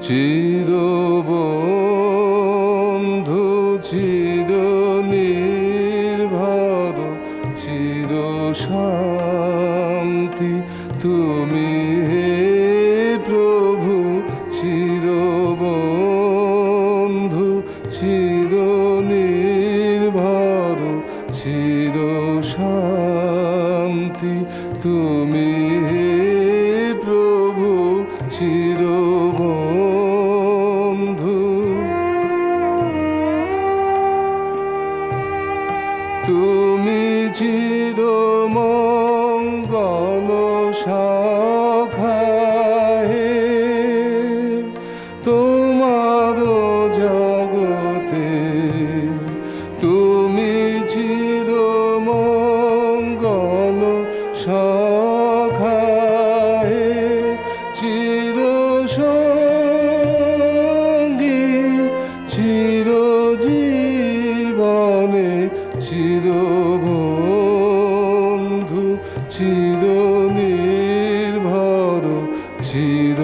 চিরবন্ধু চির নির্ভর চির শান্তি তুমি হে প্রভু চিরবন্ধু চির নির্ভর চির শান্তি তুমি হে প্রভু চিরবন্ধু তুমি চিরমঙ্গল শাখায়ে তোমার জগতে তুমি চিরমঙ্গল শাখায়ে চির সঙ্গী চিরজীবনে চিরবন্ধু চির নির্ভর চির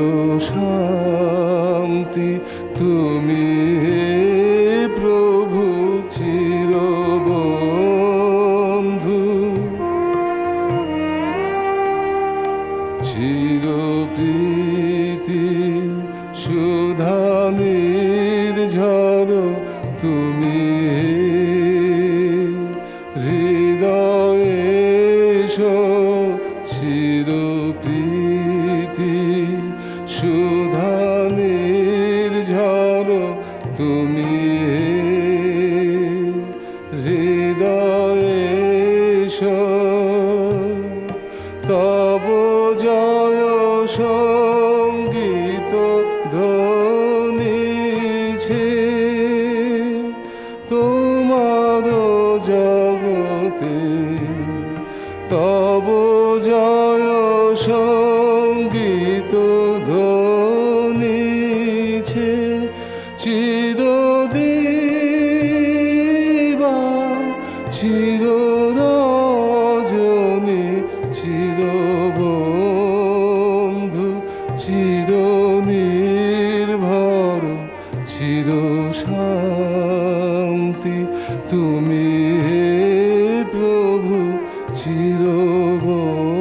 শান্তি তুমি হে প্রভু চিরবন্ধু চিরপ্রীতি সুধা নির্ঝর তুমি হৃদয়ে চিরপ্রীতি সুধা নির্ঝর তুমি হৃদয়ে তব জয় সঙ্গীত ধ্বনিছে তোমার জগতে তব জয় সঙ্গীত ধ্বনিছে চিরদিবা চিররজনী চিরবন্ধু চির নির্ভর চির শান্তি তুমি হে প্রভু চিরবন্ধু।